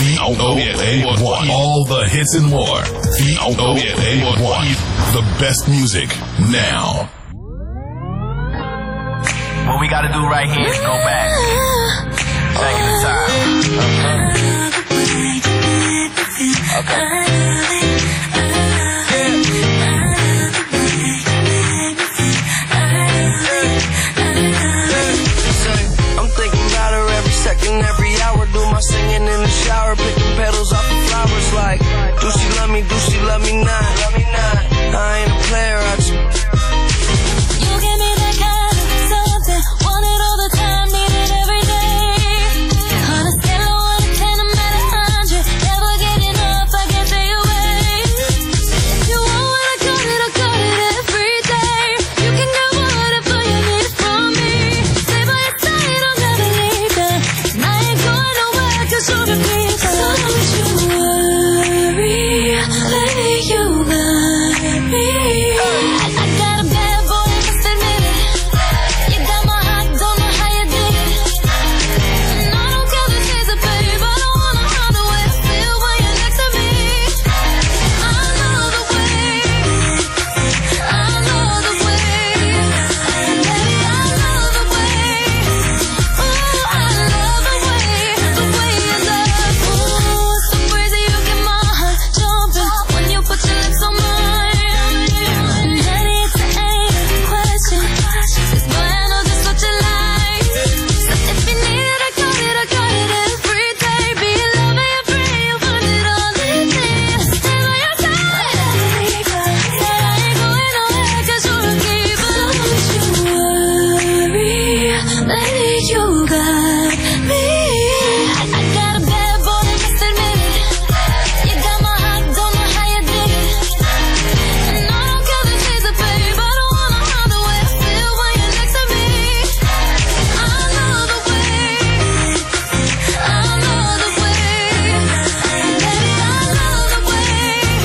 VOA1. All the hits and more. VOA1. The best music now. What we gotta do right here is go back. Back in the time. Okay. I'm thinking about her every second, every hour. Do my singing in the shower, picking petals off the flowers like, do she love me, do she love me not? I ain't a player, I just... You give me that kind of something, want it all the time, need it every day. On a scale of 1 to 10, I'm at 100, never get enough, I can't stay away. If you want what I got it every day. You can get whatever you need from me. Stay by your side, I'll never leave you. And I ain't going nowhere, 'cause you're the people. So don't you worry, baby, you got me. I got a bad boy, I must admit it. You got my heart, don't know how you did it. And I don't care the chase it, babe. I don't wanna hide the way I feel when you're next to me. I love the way, I love the way, baby, I love the way. Ooh, I love the way you love. Ooh, so crazy you get my heart jumping when you put your lips on mine. Daddy, it's an ain't question, 'cause boy, I know just what you like. So if you need it, I got it every day. Be your lover, your friend, you'll find it all in me. Stay by your side, said I ain't going nowhere, 'cause you're a keeper. Don't you worry, baby, you got me. I got a bad boy, I must admit it. You got my heart, don't know how you did it. And I don't care the chase it, babe. I don't wanna hide the way I feel when you're next to me. I love the way, I love the way, baby, I love the way.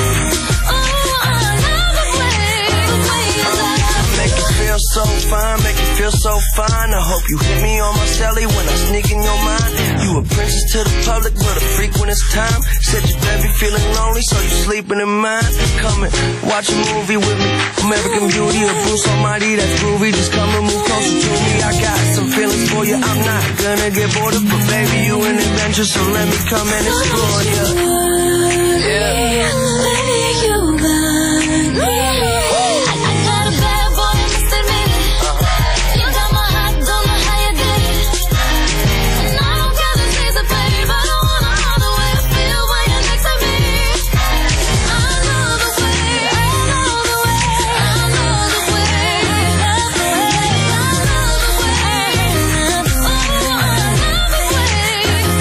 Oh, I love the way you love. Make you feel so fine, make you feel so fine. I hope you hit me on my celly when I sneak in your mind. You a princess to the public, but a freak when it's time. Said you better be feeling lonely, so you sleeping in mine. Come and watch a movie with me. American Beauty or Bruce Almighty, that's groovy. Just come and move closer to me. I got some feelings for you, I'm not gonna get bored of, but baby, you an adventure, so let me come and explore you. Yeah. Baby, you got me. I got a bad boy, I must admit it. You got my heart, don't know how you did it. And I don't care the chase it, babe. I don't wanna hide the way I feel when you're next to me. I love the way, I love the way, I love the way, I love the way, I love the way. Oh, I love the way,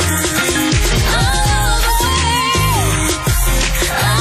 I love the way, I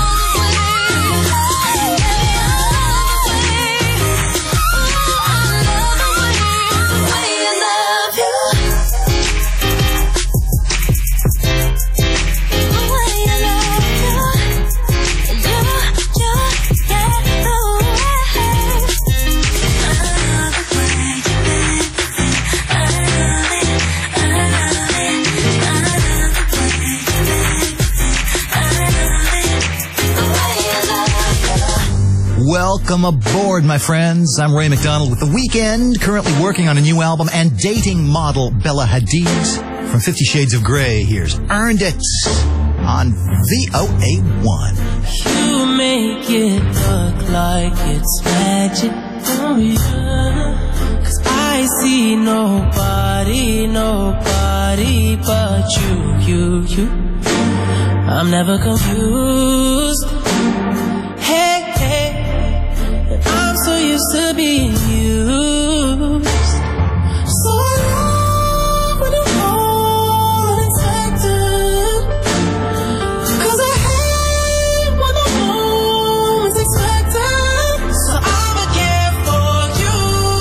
Welcome aboard, my friends. I'm Ray McDonald with The Weeknd, currently working on a new album, and dating model Bella Hadid. From 50 Shades of Grey, here's Earned It on VOA1. You make it look like it's magic, oh yeah. 'Cause I see nobody but you. I'm never confused. Hey, and I'm so used to being used. So I love when you call unexpected, 'cause I hate when the moment's expected. So I'ma care for you.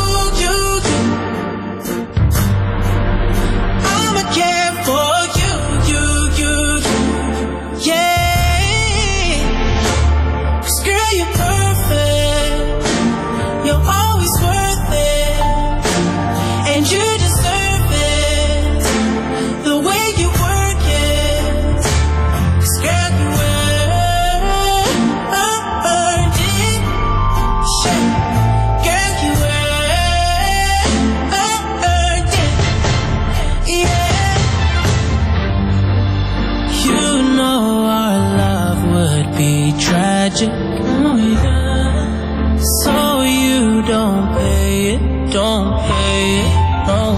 I'ma care for you. Yeah. 'Cause girl, you're perfect. You're always worth it. magic. Oh yeah. So you don't pay it, don't pay it. Oh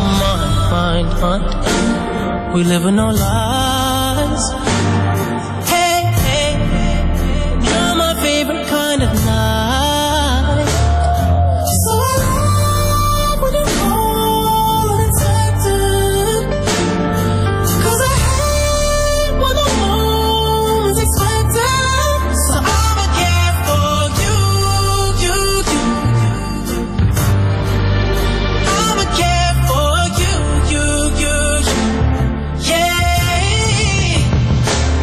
my. We live in no lies. Hey, hey, you're my favorite kind of night. So I like when you call unexpected, 'cause I hate when the moment's expected. So I'ma care for you, you. I'ma care for you, you. Yeah.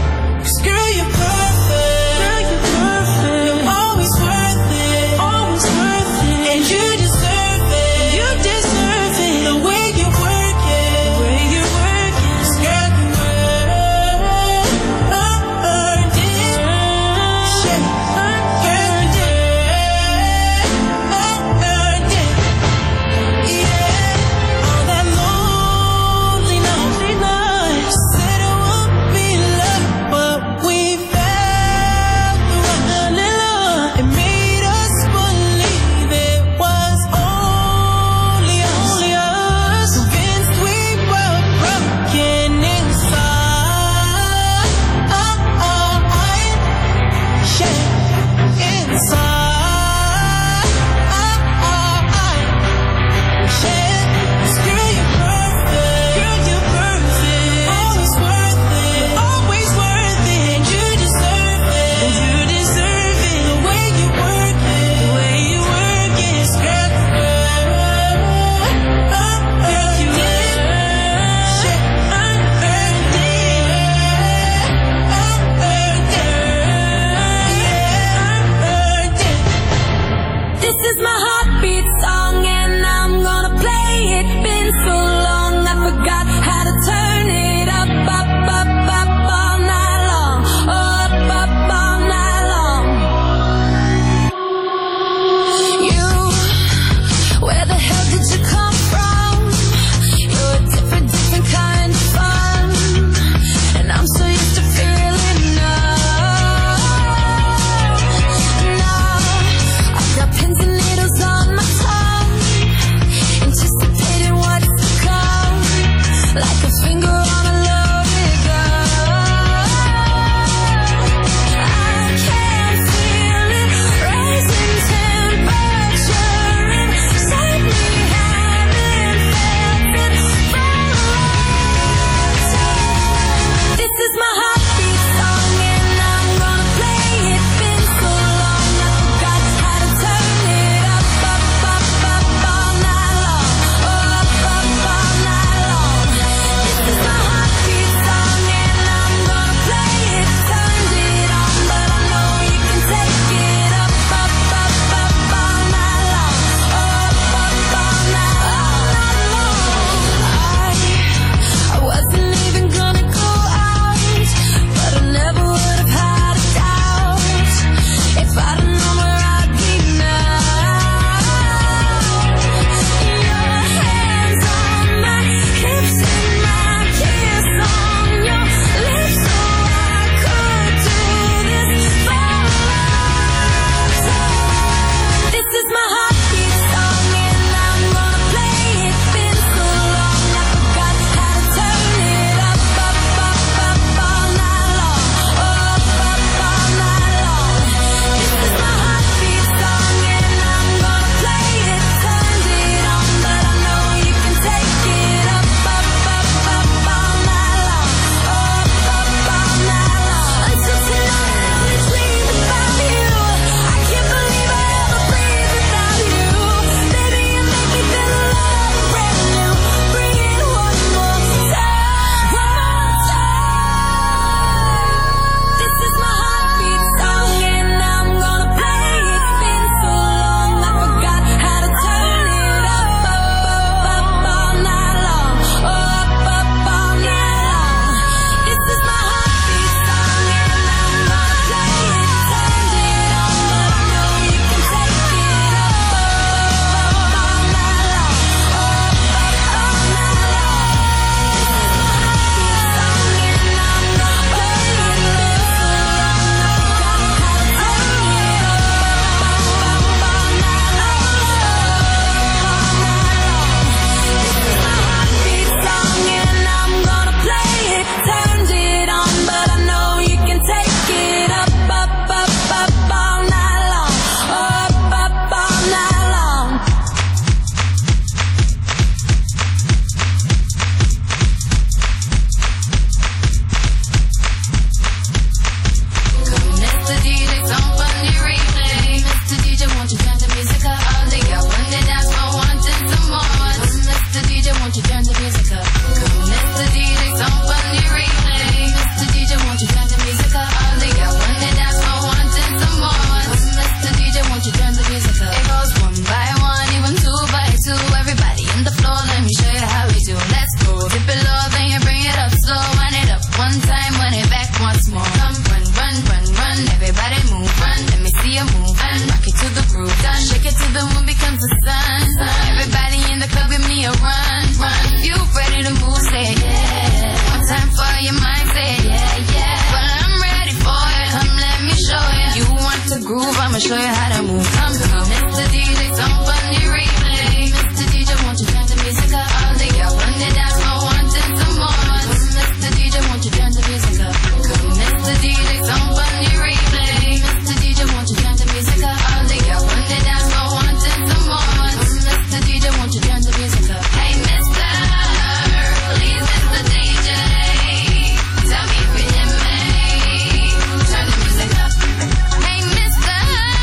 I'ma show you how to move. Come, Mr. DJ, some funny replay. Mr. DJ, won't you turn the music up? All the y'all run it down, so wanting some more. Mr. DJ, won't you turn the music up? Come, Mr. DJ, some funny replay. Mr. DJ, won't you turn the music up? All the y'all run it down, so wanting some more. Mr. DJ, won't you turn the music up? Hey, Mr. Please, Mr. DJ, tell me if you hear me. Turn the music up. Hey, Mr.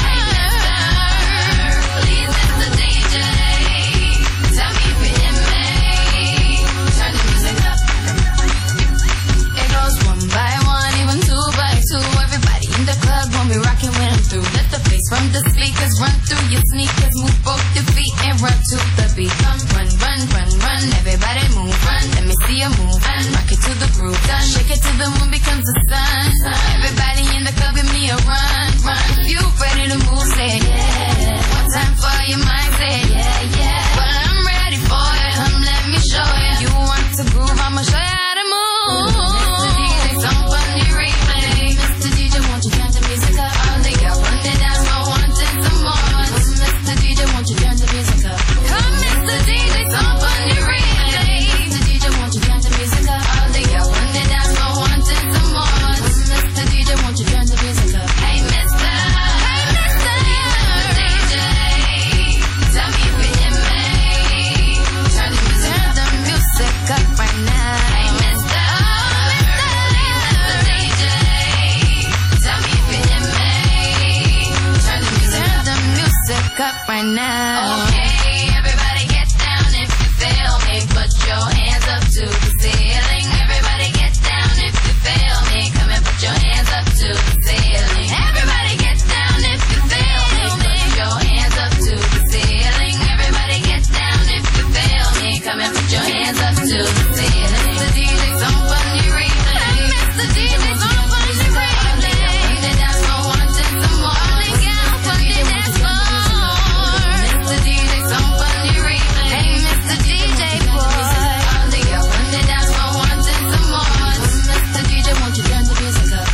Please, Mr. DJ, tell me if you hear me. Turn the music up. It goes one by one, even two by two. Everybody in the club when we rockin' when I'm through. Let the bass from the speakers run through your sneakers. Move both your feet and run to the beat. Come run, run, run, run. Everybody move, run. Let me see you move. Rock it to the groove. Done. Shake it till the moon becomes the sun. Everybody in the club, give me a run, run. If you ready to move, say yeah. One time for your mind, say yeah, yeah. Well, I'm ready for it. Come, let me show you. You want to groove, I'ma show you how to move. Mr. DJ, some funny replay. Mr. DJ, won't you turn the music up? All the y'all run it down, so wanting some more. Mr. DJ, won't you turn the music up? Come, Mr. DJ, some funny replay. Mr. DJ, won't you turn the music up? All the y'all run it down, so wanting some more. Mr. DJ, won't you turn the music up? Hey, Mr. DJ, tell me if you hear me. Turn the music up right now. Hey, Mr. DJ, tell me if you hear me. Turn the music up right now. Okay, everybody get down if you feel me. Put your hands up to the ceiling. Everybody get down if you feel me. Come and put your hands up to the ceiling. Everybody get down if you feel me. Put your hands up to the ceiling. Everybody get down if you feel me. Come and put your hands up to the ceiling. Mr. DJ, some funny replay. Mr. DJ, some funny replay. Put it down, so wanting some more. Put it down, Mr. DJ, some funny replay. Hey, Mr. DJ, boy. All the y'all put it down, so wanting some more. Mr. DJ, won't you turn the music up?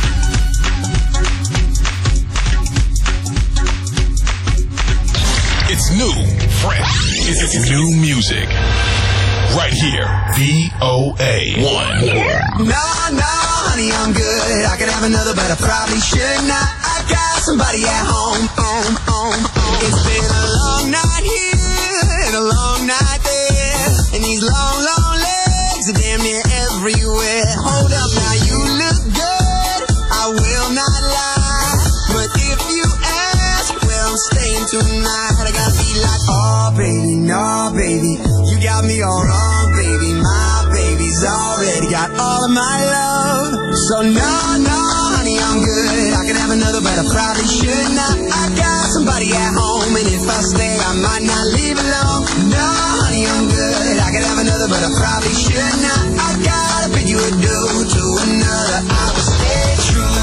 It's new, fresh. It's new music. Right here, VOA 1. No, honey, I'm good. I could have another, but I probably should not. I got somebody at home. It's been a long night here and a long night there, and these long, long legs are damn near everywhere. Hold up, now you look good, I will not lie, but if you ask where I'm staying tonight, I gotta be like, oh baby, no baby, you got me all wrong, baby. My baby's already got all of my love. So no, honey, I'm good. I could have another, but I probably should not. I got somebody at home, and if I stay, I might not leave alone. No, honey, I'm good. I could have another, but I probably should not. I gotta bid you adieu to another. I will stay true.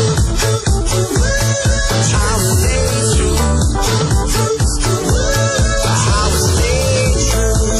I will stay true. I will stay true.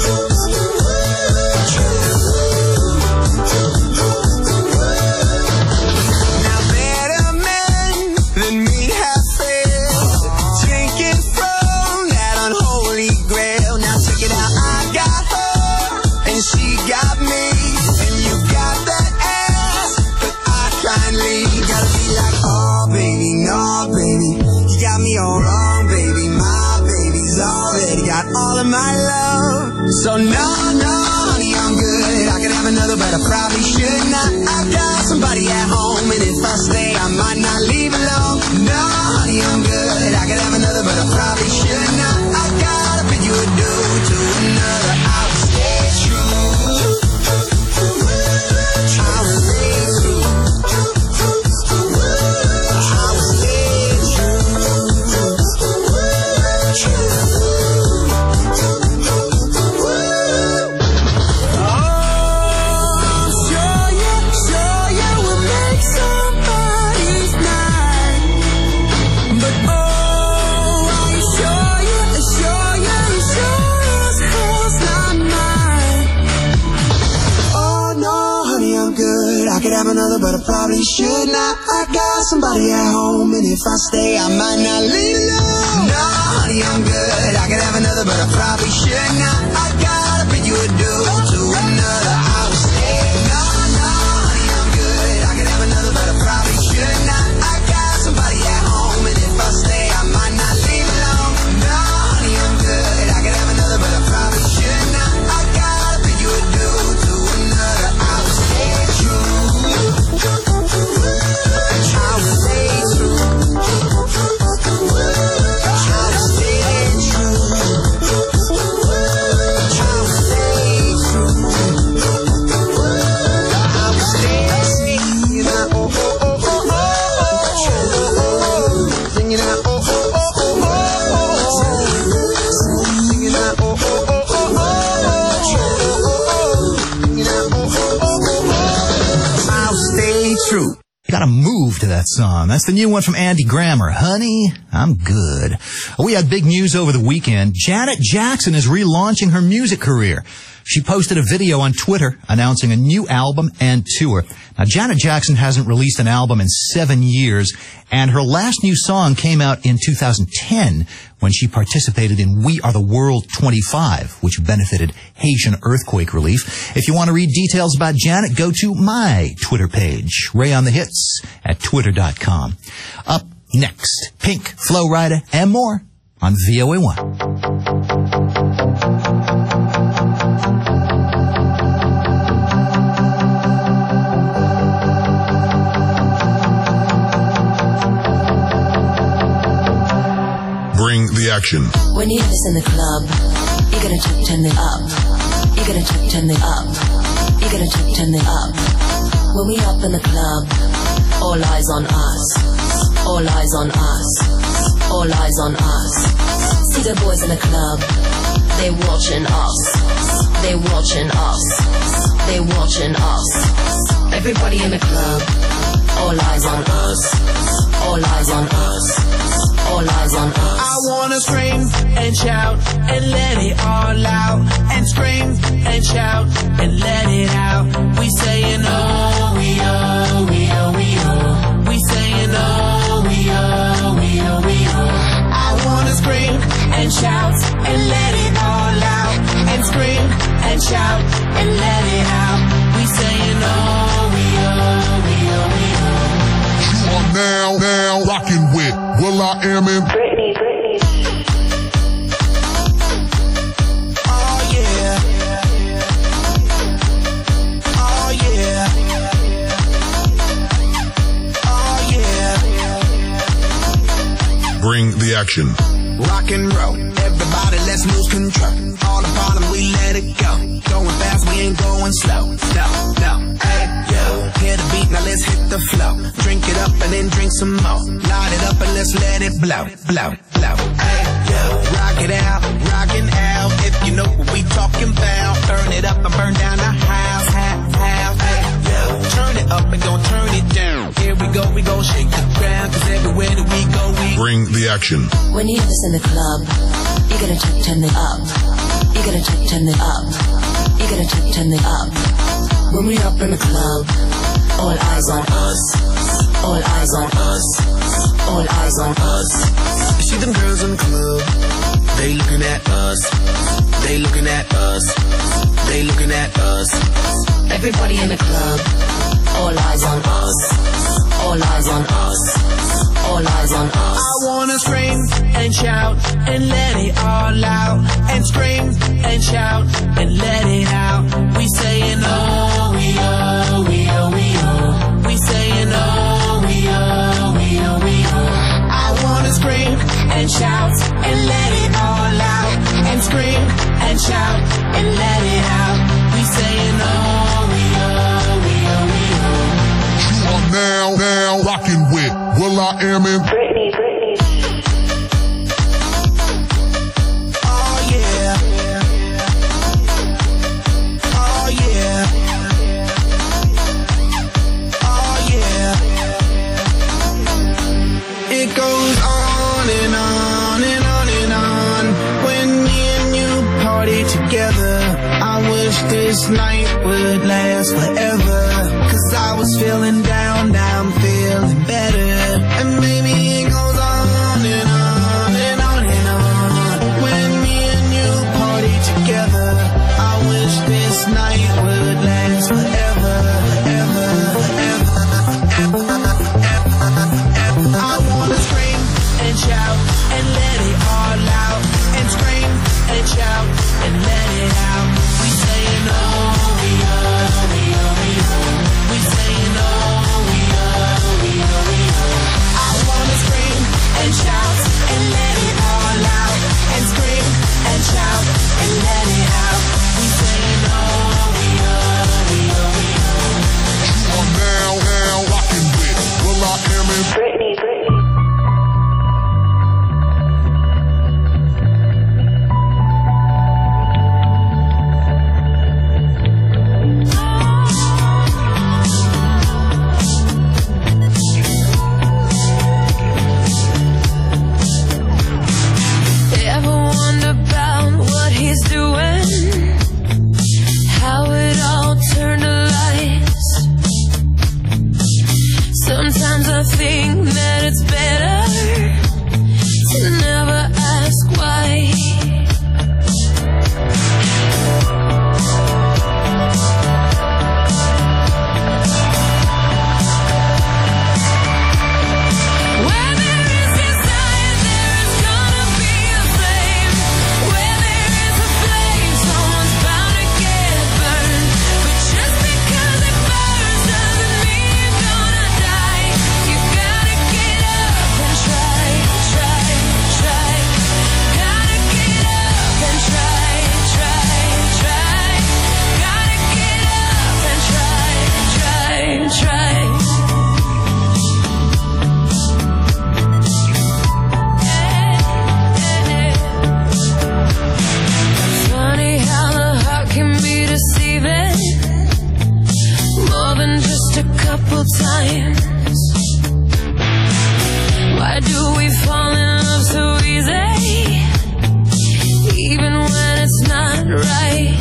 Now better men than me have failed, drinking from that unholy grail. Now check it out, I got her and she got me, and you got that ass, but I kindly gotta be like, oh baby, no baby, you got me all wrong, baby. My baby's already got all of my love. So no, honey, I'm good. I could have another, but I probably should not. I got somebody at home, and if I stay, I might not leave alone. No, honey, I'm good. I could have another, but I probably should not. I gotta bid you adieu to another. I will stay true. I will stay true. I will stay true. have another, but I probably should not. I got somebody at home, and if I stay, I might not leave alone. No, honey, I'm good. I could have another, but I probably should not. I gotta bring you a dude to another. I will stay. No, honey, I'm good. I could have another, but I probably should not. I got somebody at home, and if I stay, I might not leave alone. No, honey, I'm good. I could have another, but I probably should not. I gotta bring you a dude to another. I will stay true. I will stay true. Try to stay true. I will stay true. I will stay singing out, oh, oh, oh, oh, oh. Singing out, oh, oh, oh, oh, oh. Singing out, oh, oh, oh, oh, oh. Singing out, oh, oh, oh, oh. I'll stay true. Gotta move to that song. That's the new one from Andy Grammer. Honey, I'm good. We had big news over the weekend. Janet Jackson is relaunching her music career. She posted a video on Twitter announcing a new album and tour. Now, Janet Jackson hasn't released an album in 7 years, and her last new song came out in 2010 when she participated in We Are the World 25, which benefited Haitian earthquake relief. If you want to read details about Janet, go to my Twitter page, Ray on the Hits at twitter.com. Up next, Pink, Flo Rida, and more on VOA1. Bring the action. When you have this in the club, you gotta turn it up. You gotta turn it up. You gotta turn it up. When we up in the club, all eyes on us. All eyes on us. All eyes on us. See the boys in the club, they watching us. They watching us. They watching us. Everybody in the club, all eyes on us. All eyes on us. All eyes on us. I wanna scream and shout and let it all out. And scream and shout and let it out. We saying oh, we oh, we oh, we oh. We saying oh, we oh, we oh, we oh. I wanna scream and shout and let it all out. And scream and shout and let it out. We saying oh, we oh, we oh, we oh. You are now rocking with Will I Am in Britney. Oh yeah. Oh yeah. Oh yeah. Bring the action. Rock and roll, everybody let's lose control. All the bottom we let it go. Going fast, we ain't going slow. No, hey, yo. Hear the beat, now let's hit the flow. Drink it up and then drink some more. Light it up and let's let it blow. Hey, yo. Rock it out, rockin' out. If you know what we talking about. Burn it up and burn down the house. Hey, yo. Turn it up and don't turn it down. Here we go shake the ground. Cause everywhere that we go, we bring the action. When you have this in the club, you gotta turn it up. You gotta turn it up. You gotta turn it up. When we up in the club, all eyes on us. All eyes on us. All eyes on us. See them girls in the club, they looking at us. They looking at us. They looking at us. Everybody in the club, all eyes on us. All eyes on us. All eyes on us. I wanna scream and shout and let it all out. And scream and shout and let it out. We saying oh, we oh, we oh, we oh. We saying oh, we oh, we oh, we oh. I wanna scream and shout and let it all out. And scream and shout and let it out. We saying oh, we oh, we oh, we oh. You are now rocking with Will I Am in Britney. Oh yeah. Oh yeah. Oh yeah. It goes on and on and on and on. When me and you party together, I wish this night would last forever. Cause I was was feeling down, now I'm feeling better. And maybe it goes on and on and on and on. When me and you party together, I wish this night would last forever, ever, ever, ever, ever. I wanna scream and shout and let it all out. And scream and shout and let it out. We saying oh, we are, we are, we are. We saying oh, we are, we are, we are. I wanna scream and shout and let it all out. And scream and shout and let it out. We saying oh, we are, we are, we are. You are now rocking with Will I Am and Britney. Sometimes I think that it's better to never ask why. Where there is desire, there is gonna be a flame. Where there is a flame, someone's bound to get burned. But just because it burns doesn't mean you're gonna die. You gotta get up and try, try, try. Gotta get up and try, try, try. Gotta get up and try, try, try. Funny how the heart can be deceiving, more than just a couple times. Why do we fall in love so easy, even when it's not right?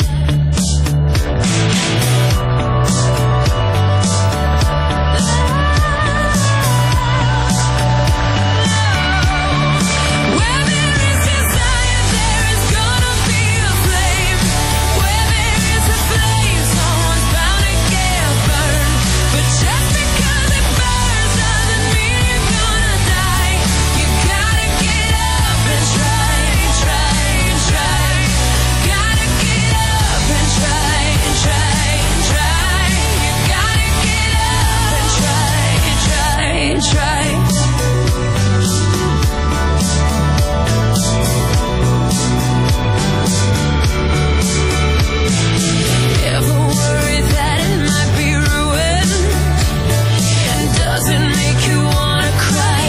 Where there is desire, there is gonna be a flame. Where there is a flame, someone's bound to get burned. But just because it burns doesn't mean you're gonna die. You gotta get up and try, try, try. Gotta get up and try, try, try. You gotta get up and try, try, try. Ever worry that it might be ruined? And does it make you wanna cry?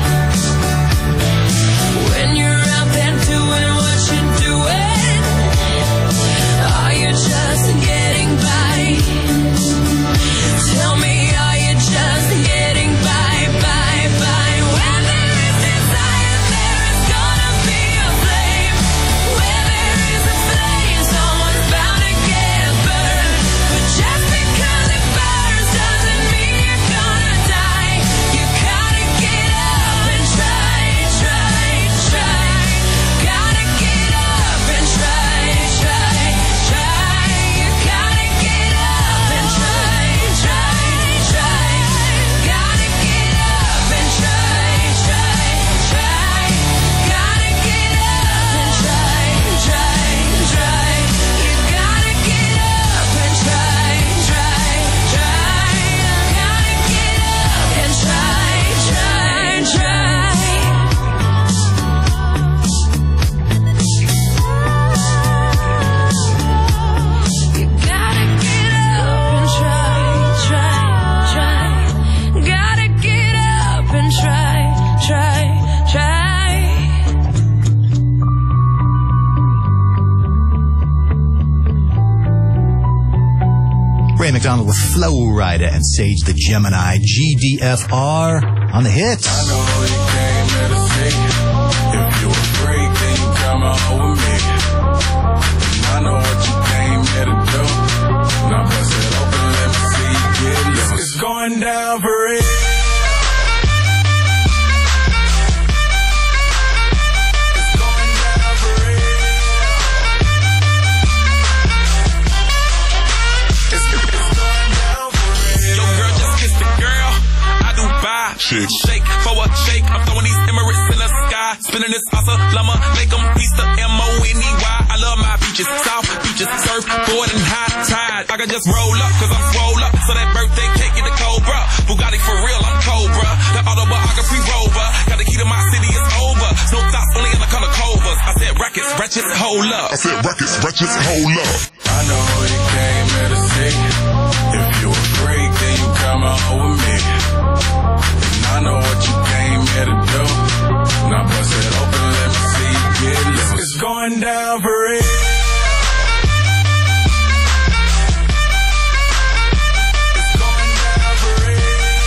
When you're out there doing what you're doing, are you just getting by? Tell me, are you just getting by, by, by? Where there is desire, there is gonna be a flame. Where there is a flame, someone's bound to get burned. But just because it burns doesn't mean you're gonna die. You gotta get up and try, try, try. Gotta get up and try, try, try. You gotta get up and try, try, try. Gotta get up and try, try, try. Gotta get up and try, try, try. You gotta get up and try, try, try. Gotta get up and try, try, try. You gotta get up and try, try, try. Gotta get up and try, try, try. Ray McDonald with Flow Rider and Sage the Gemini. GDFR on the hits. I know you came here to see. If you a freak, then you come on with me. And I know what you came here to do. Now bust it open, let me see you get loose. Go going down for real. Shake for a shake, I'm throwing these Emirates in the sky. Spinning this Asalama, make them Easter M-O-N-E-Y. I love my beaches, South beaches, surfboard and high tide. I can just roll up, cause I'm swole up. So that birthday cake in the Cobra. Bugatti for real, I'm Cobra. The autobiography rover. Got the key to my city, it's over. No thoughts, only in the color Cobras. I said rackets, wretches, hold up. I said rackets, wretches, hold up. I know you came here to see. If you a freak, then you come out with me. I know what you came here to do. Now bust it open, let me see you get loose. It's going down for real. It's going down for real.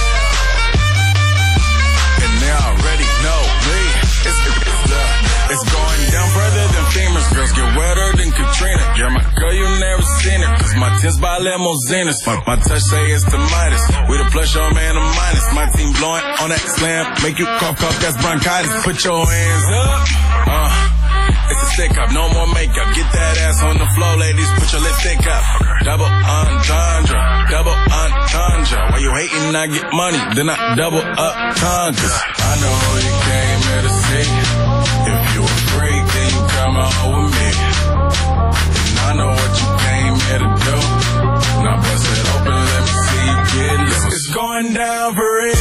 And they already know me. It's going down further than famous girls. Get wetter than Katrina. You're my girl, you never seen it. Cause my tins by limousines. My touch say it's the Midas. We the plus, your man, a minus. My team blowing on that slam. Make you cough, that's bronchitis. Put your hands up. It's a stick up, no more makeup. Get that ass on the floor, ladies. Put your lipstick up. Double entendre, double entendre. While you hating, I get money, then I double up conquers. I know you came here to see. If you a freak, then you come out with me. And I know what you came here to do. Now bust it open, let me see you get loose. It's going down for real.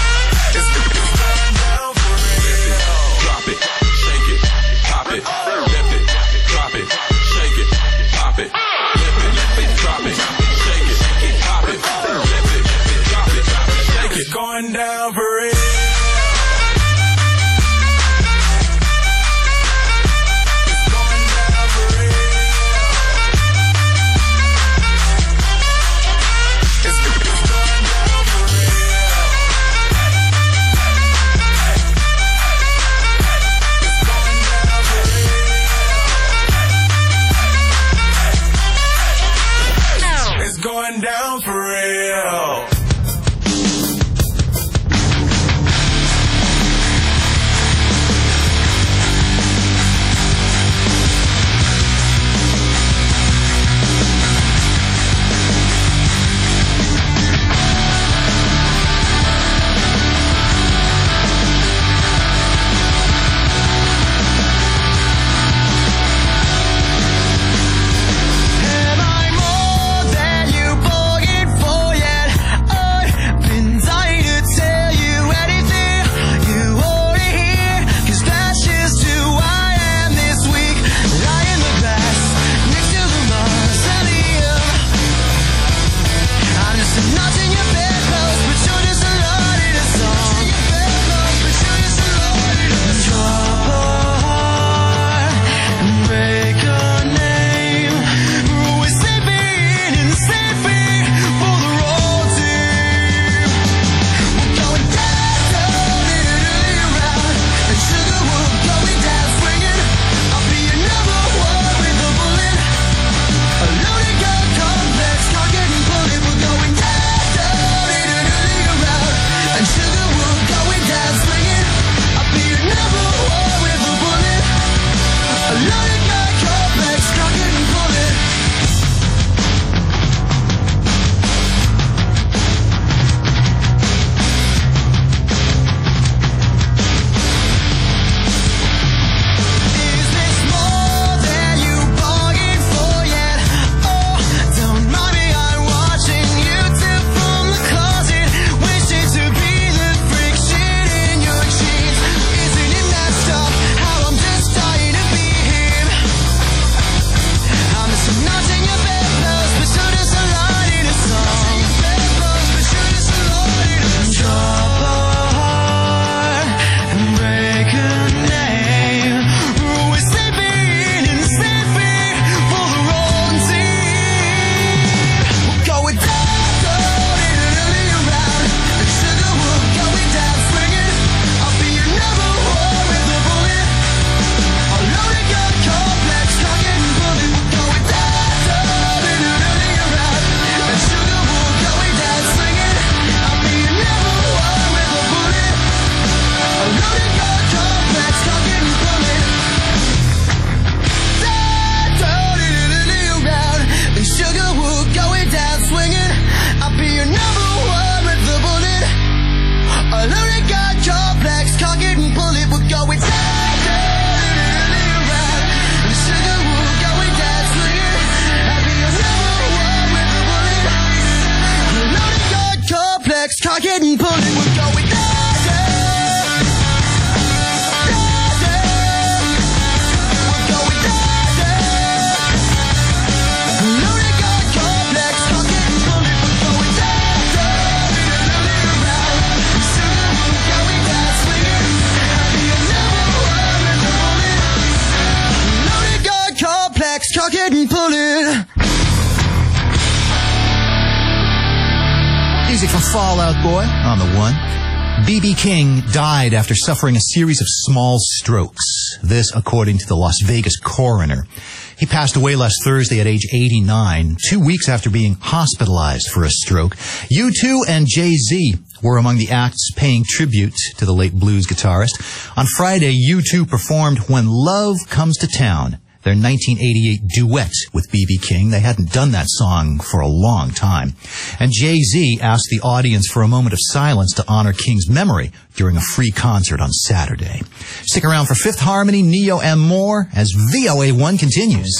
Drop it, shake it, pop it. tuck it and pull it, we're going tuck it and pull it. Music from Fall Out Boy on the one. B.B. King died after suffering a series of small strokes. This, according to the Las Vegas coroner. He passed away last Thursday at age 89, 2 weeks after being hospitalized for a stroke. U2 and Jay-Z were among the acts paying tribute to the late blues guitarist. On Friday, U2 performed When Love Comes to Town, their 1988 duet with B.B. King. They hadn't done that song for a long time. And Jay-Z asked the audience for a moment of silence to honor King's memory during a free concert on Saturday. Stick around for Fifth Harmony, Neo, and more as VOA1 continues.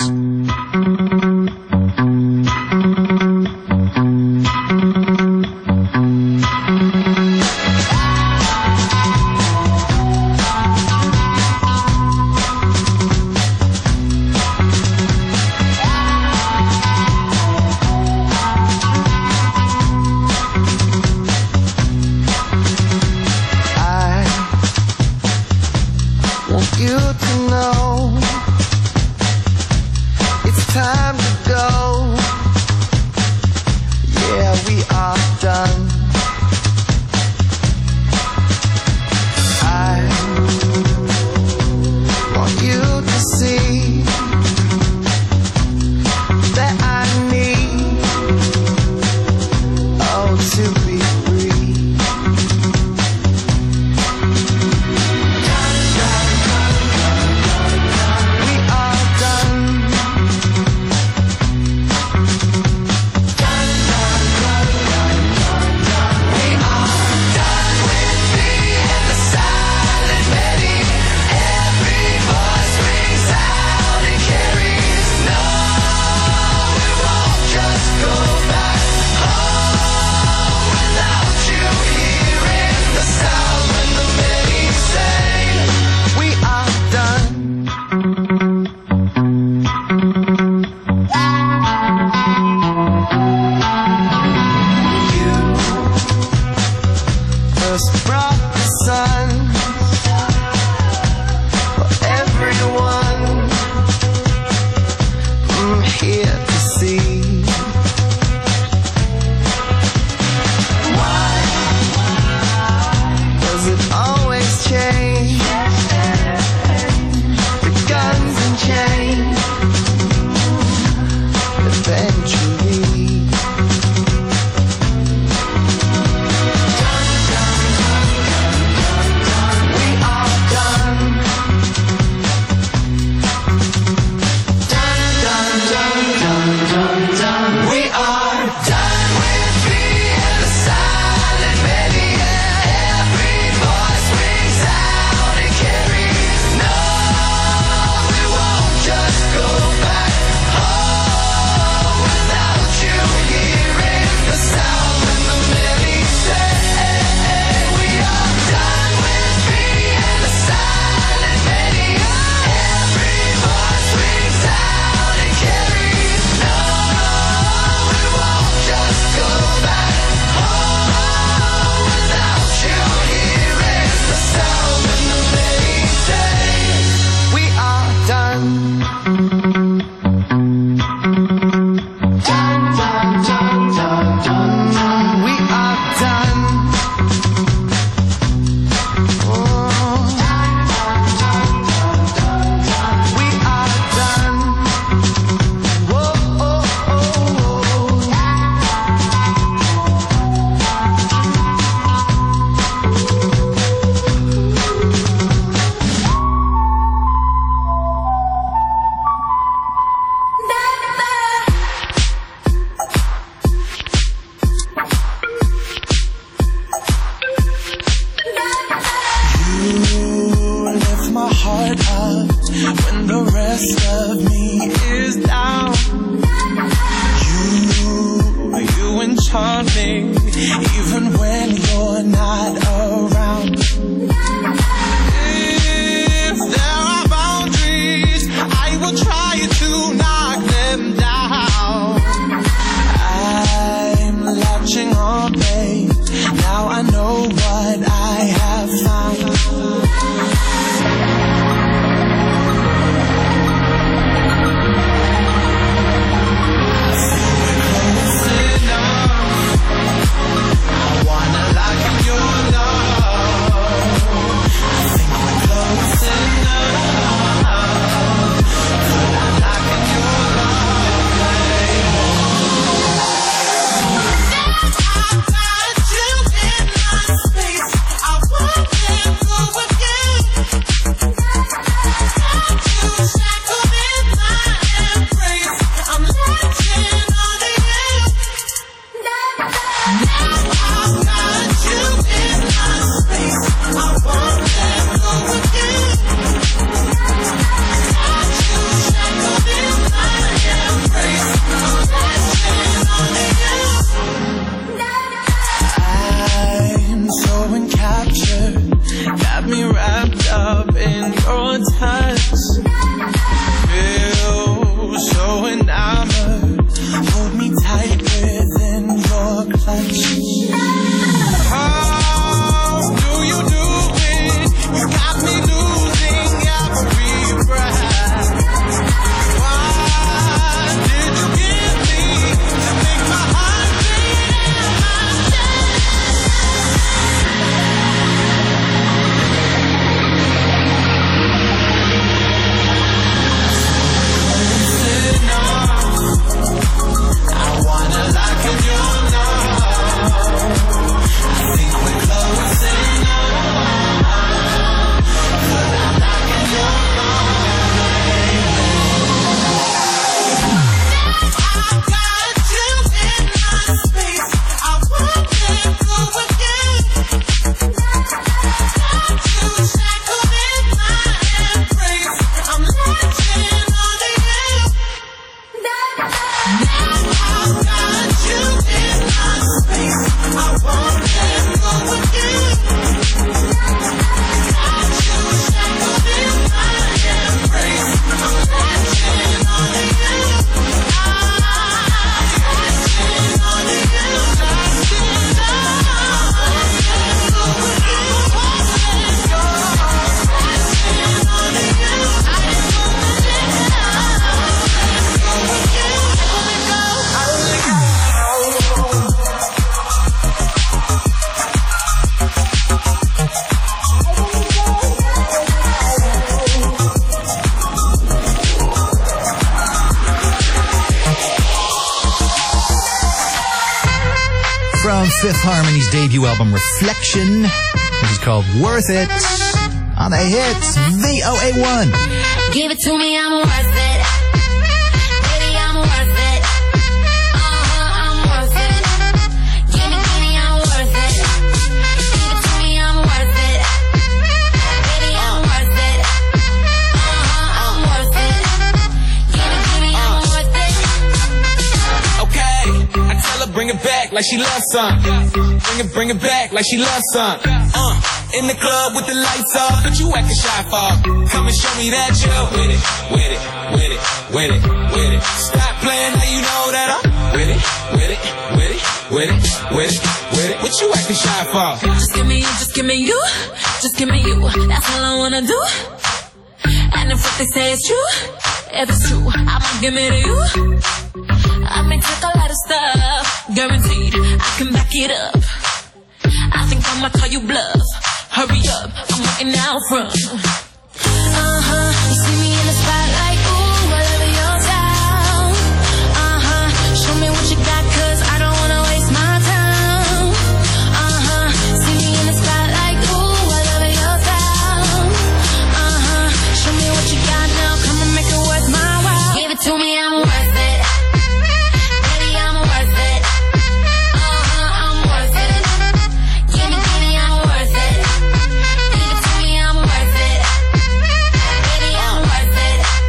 charming. even when you're not around. If there are boundaries, I will try to knock them down. I'm latching on, babe. Now I know what I have found. Got me wrapped up in your touch. Feel so enamored. Hold me tight within your clutch. How do you do it? You got me losing every breath. What did you give me to make my heart beat in my Fifth Harmony's debut album, Reflection. This is called Worth It on the hits VOA1. Give it to me, I'm worth it. Baby, I'm worth it. I'm worth it. Give it to me, I'm worth it. Give it to me, I'm worth it. Baby, I'm worth it. I'm worth it. Give it to me, I'm worth it. Okay, I tell her bring it back like she loves some. Bring it back like she loves some. In the club with the lights off, but you acting shy for. Come and show me that you're with it, with it, with it, with it, with it. Stop playing, now you know that I'm with it, with it, with it, with it, with it, with it. What you acting shy for? Just give me you, just give me you, just give me you. That's all I wanna do. And if what they say is true, if it's true, I'ma give it to you. I may take a lot of stuff, guaranteed I can back it up. I think I'ma call you bluff. Hurry up, I'm waiting out front. You see me in the spotlight, ooh, I love your style. Show me what you got, 'cause I don't wanna waste my time. See me in the spotlight, ooh, I love your style. Show me what you got now, come and make it worth my while. Give it to me, I'm worth it. Baby, I'm worth it. I'm worth it. Give it to me, I'm worth it. Give it to me, I'm worth it. Baby, I'm worth it.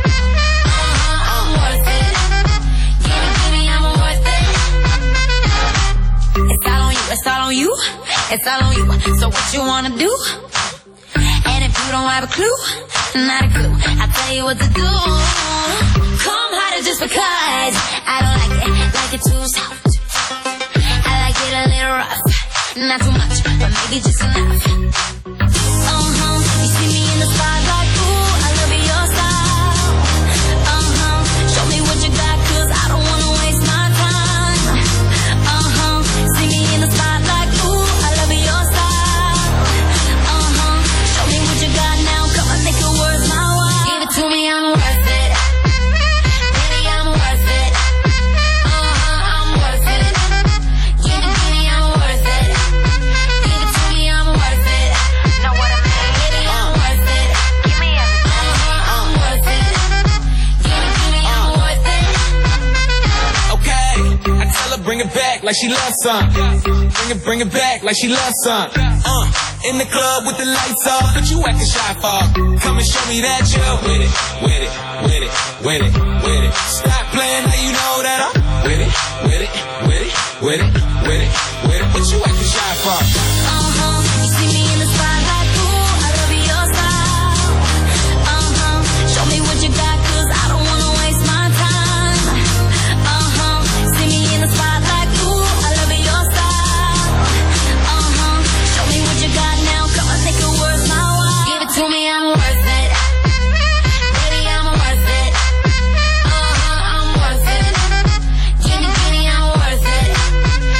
what you wanna do. And if you don't have a clue, not a clue, I'll tell you what to do. Come harder just because I don't like it too soft. I like it a little rough, not too much, but maybe just enough. You see me in the spotlight, ooh, I love your style. Show me what you got, 'cause I don't wanna waste my time. See me in the spotlight, ooh, I love your style. Show me what you got now, come on, make it worth my while. Give it to me, I'm worth it. Baby, I'm worth it. I'm worth it. Give it to me, I'm worth it. Give it to me, I'm worth it. Know what I mean? Baby, I'm worth it. Give me everything. I'm worth it. Give it to me, I'm worth it. Okay, I tell her bring it back like she loves some. Bring it back like she loves some. In the club with the lights off, but you acting shy for. Come and show me that you're with it, with it, with it, with it, with it. Stop playing, now you know that I'm with it, with it, with it, with it, with it, with it. What you acting shy for? You see me in the spotlight, ooh, I love your style. Show me what you got, 'cause I don't wanna waste my time. See me in the spotlight, ooh, I love your style. Show me what you got now, come on, make it worth my while. Give it to me, I'm worth it. Baby, I'm worth it. I'm worth it. Give me, I'm worth it.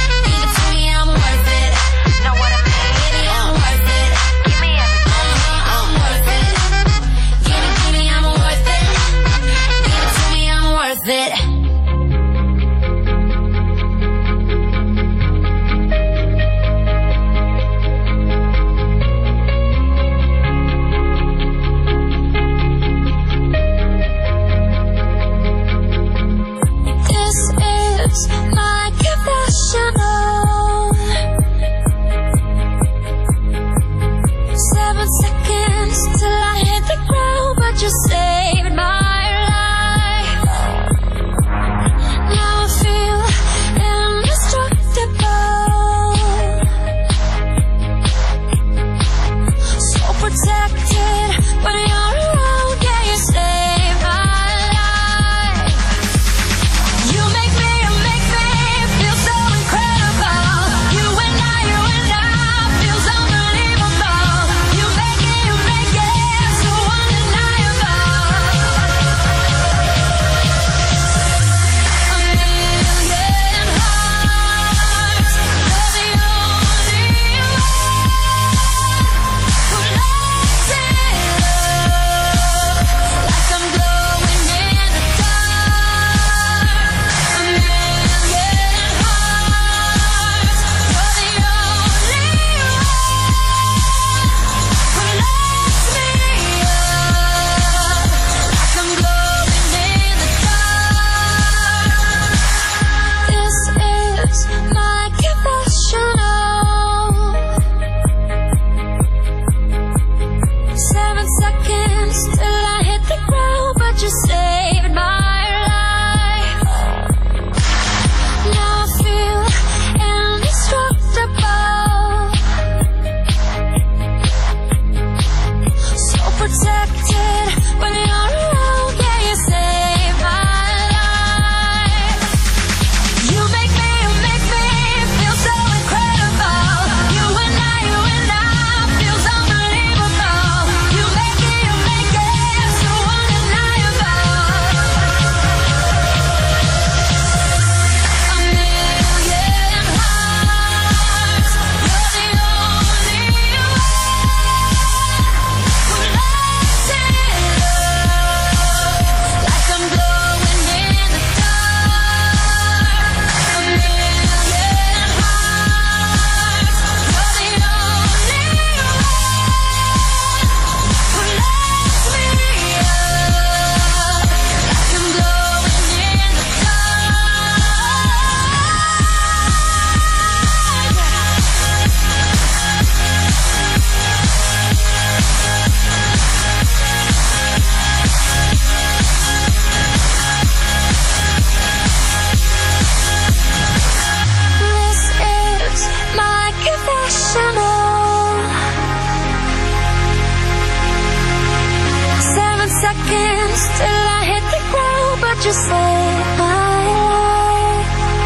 you say bye.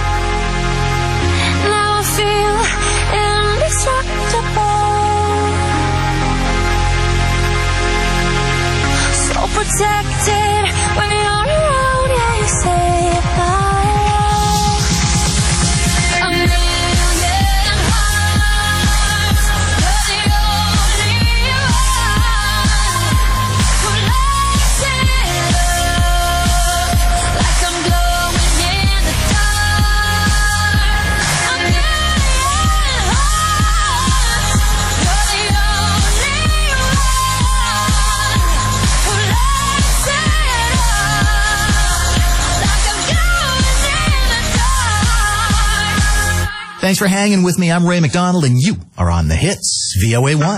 Now I feel indestructible, so protected when you're around. Yeah, you say bye. A million hearts, but the only one who lights it up like I'm glowing in the dark. A million hearts, you're the only one who lights it up like I'm glowing in the dark. Thanks for hanging with me. I'm Ray McDonald, and you are on the hits, VOA1.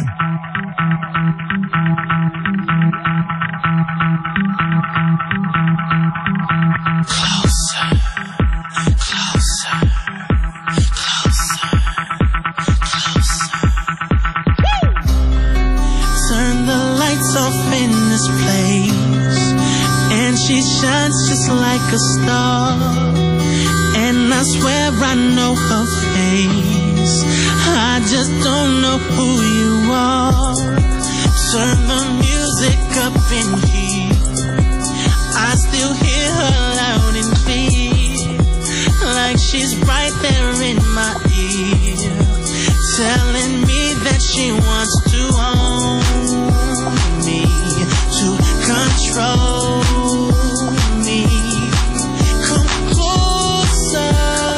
Turn the lights off in this place, and she shines just like a star. And I swear I know her face, I just don't know who you are. Turn the music up in here, I still hear her loud and clear, like she's right there in my ear, telling me that she wants to own me, to control me. Come closer,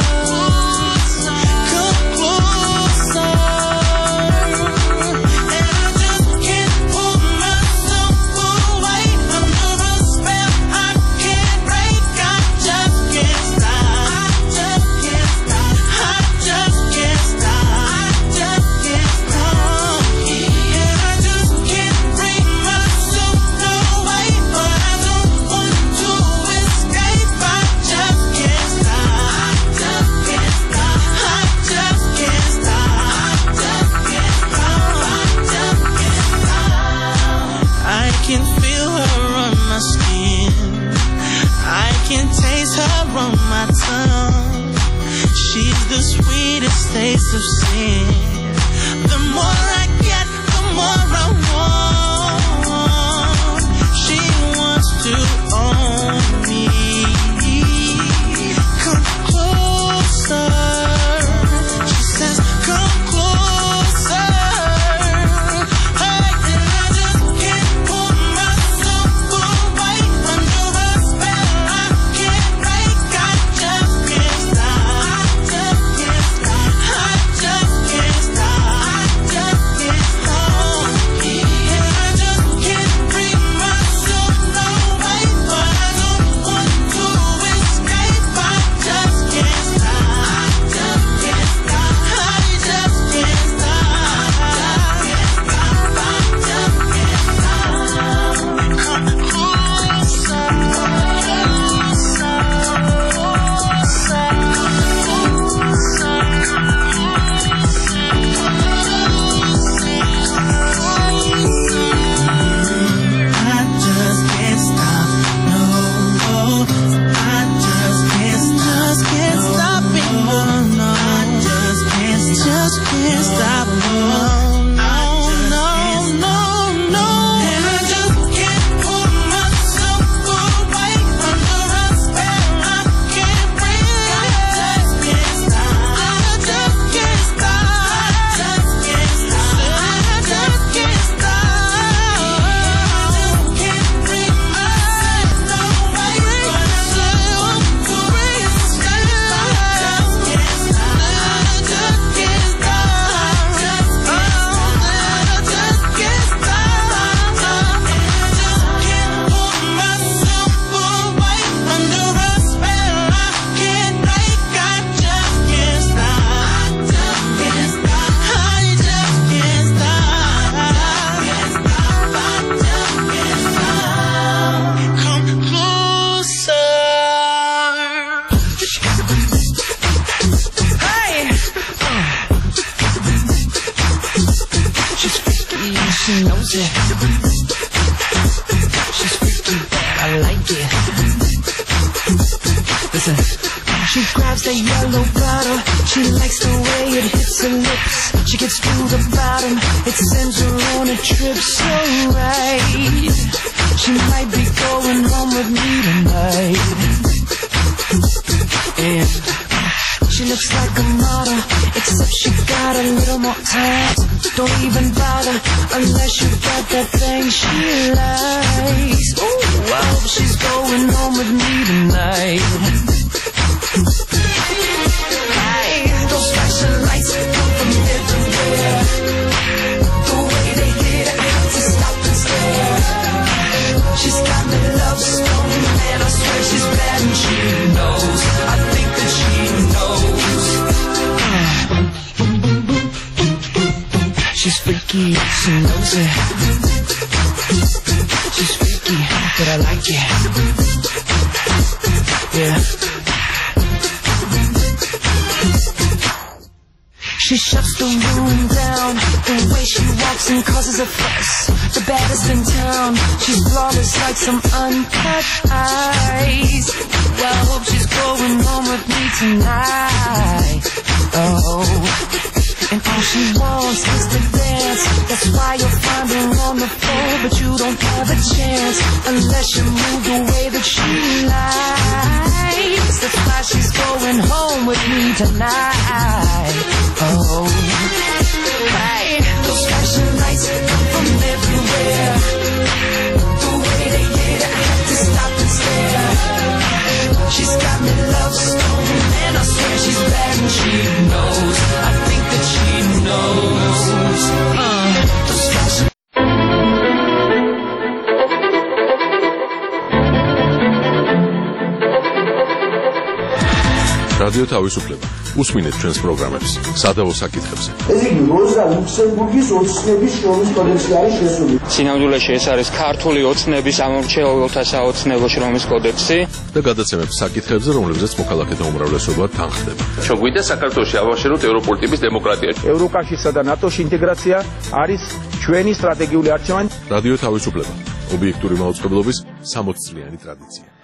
come closer, and I just can't pull myself away under a spell I can't break. I just can't stop, I just can't stop, I just can't stop, I just can't stop. And I just can't bring myself away, but I don't want to escape. I just can't stop, I just can't stop, I just can't stop, I just can't stop, I just can't stop. I can feel her on my skin, I can taste her on my tongue. She's the sweetest taste of sin. The more I get, the more I want. She wants to own me. Come closer, she says, come closer. Hey, and I just can't pull myself away under a spell I can't break. I just can't stop, I just can't stop, I just can't stop, I just can't stop. And I just can't bring myself away, but I don't want to escape. I just can't stop, I just can't stop, I just can't stop, I just can't stop. Come closer, I just can't stop, no, I just can't stop it, no, I just can't stop, no, no, no, no. And I just can't pull myself away under a spell I can't break. I just can't stop, I just can't stop, I just can't stop, I just can't stop. I just can't bring myself away, but I just want to escape. I just can't stop, I just can't stop, I just can't stop. And I just can't pull myself away under a spell I can't break. I just can't stop, I just can't stop, I just can't stop, I just can't stop. Come closer. Hey! She's freaky, she knows it. She's freaky, I like it. Listen. She grabs the yellow bottle. She likes the way it hits her lips. She gets to the bottom. It sends her on a trip so right. She might be going home with me tonight. And she looks like a model, except she got a little more time. Don't even bother unless you got that thing she likes. Ooh, I hope she's going home with me tonight. Hey, those flashing lights come from everywhere. The way they hit, I have to stop and stare. She's got me love stone, and I swear she's bad and she knows. I think that she knows. She's freaky, she knows it. She's freaky, but I like it. Yeah. She shuts the room down. The way she walks and causes a fuss. The baddest in town. She's flawless like some uncut eyes. Well, I hope she's going home with me tonight. Oh, and all she wants is to dance. That's why you'll find her on the floor, but you don't have a chance unless you move the way that she likes. That's why she's going home with me tonight. Oh, hey, those flashing lights come from everywhere. The way they hit, I have to stop and stare. She's got me love stone, and I swear she's bad and she knows. I think that she knows. Those flashing რადიო თავისუფლება. უსმინეთ ჩვენს პროგრამებს. სადავო საკითხებზე. ეს იგი როზა ლუქსემბურგის ოცნების შრომის კოდექსში არის შესული. სინამდვილეში ეს არის ქართული ოცნების ამორჩეულთა საოცნებო შრომის კოდექსი და გადაცემებს საკითხებზე, რომლებზეც მოქალაქეთა უმრავლესობა თანხდება. ჩოგვიდა საქართველოში ავაშენოთ ევროპული ტიპის დემოკრატია. ევროკავშირსა და ნატოში ინტეგრაცია არის ჩვენი სტრატეგიული არჩევანი. რადიო თავისუფლება. ობიექტური მაუწყებლობის 60 წლიანი ტრადიცია.